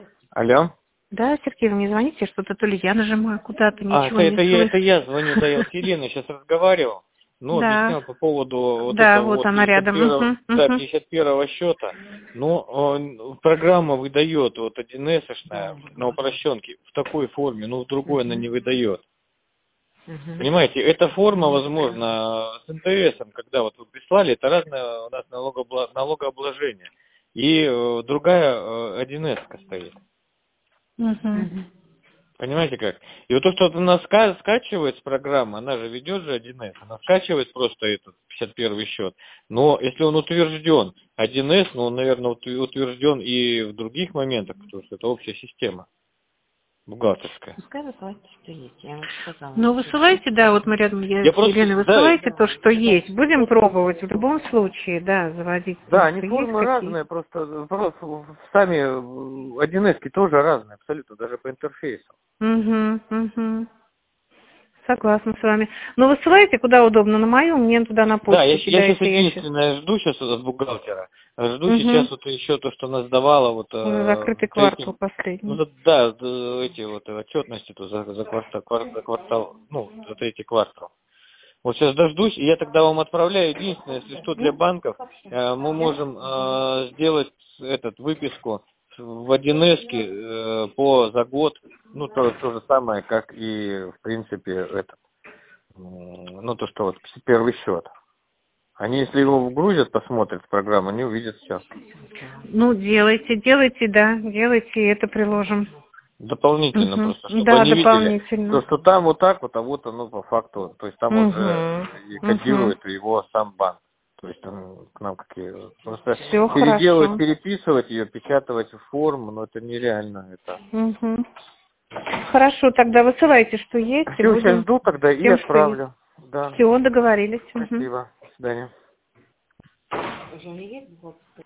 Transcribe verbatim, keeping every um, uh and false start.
Алло. Да, Сергей, вы мне звоните, что-то то ли я нажимаю куда-то, А, ничего это, не это, я, это слышу. я звоню, да, я с Еленой сейчас разговаривал. Ну, Да, объяснял по поводу вот да, этого вот вот она рядом. пятьдесят первого, Угу, да, угу. пятьдесят первого счета. Ну, он- программа выдает вот один эс-шная на упрощенке в такой форме, но в другой она не выдает. Угу. Понимаете, эта форма, возможно, с эн тэ эсом, когда вот вы прислали, это разное у нас налогообла- налогообложение. И э, другая э, один эс стоит. Угу. Понимаете как? И вот то, что она ска- скачивает с программы, она же ведет же один эс, она скачивает просто этот пятьдесят первый счет. Но если он утвержден один эс, ну он, наверное, ут- утвержден и в других моментах, потому что это общая система бухгалтерская. Пускай высылайте, что есть, я вам сказала. Ну, высылайте, да, вот мы рядом, я Я с просто, Еленой, да, высылайте то, что есть. Будем пробовать в любом случае, да, заводить да, те, они что есть формы какие. разные, просто, просто сами один эс тоже разные, абсолютно, даже по интерфейсу. Угу, угу. Согласна с вами. Ну, высылайте куда удобно, на мою, мне туда на Да, я, почту я сейчас кидайте, я сейчас. единственное жду сейчас от бухгалтера. Жду сейчас Угу. вот еще то, что она сдавала вот э, Закрытый квартал третьим. последний. Ну да, да, да, эти вот отчетности то за, за квартал, квар- за квартал, ну, за третий квартал. Вот сейчас дождусь, и я тогда вам отправляю. Единственное, если что, для банков э, мы можем э, сделать этот выписку в один эс э, по за год, ну то, то же самое, как и в принципе этот, м, ну то, что вот первый счет. Они, если его вгрузят, посмотрят в программу, они увидят все. Ну, делайте, делайте, да, делайте, и это приложим. Дополнительно Угу. просто, чтобы Да, они видели, дополнительно. то, что там вот так вот, а вот оно по факту. То есть там уже и Угу. Угу. кодирует его сам банк. То есть там к нам какие... Просто Все переделывать, хорошо. переписывать ее, печатывать в форму, но это нереально. Это... Угу. Хорошо, тогда высылайте, что есть, и Все, сейчас будем жду тогда с и тем, что есть. отправлю. Да. Все, договорились. Угу. Спасибо. До свидания. Уже у меня есть бухгалтерская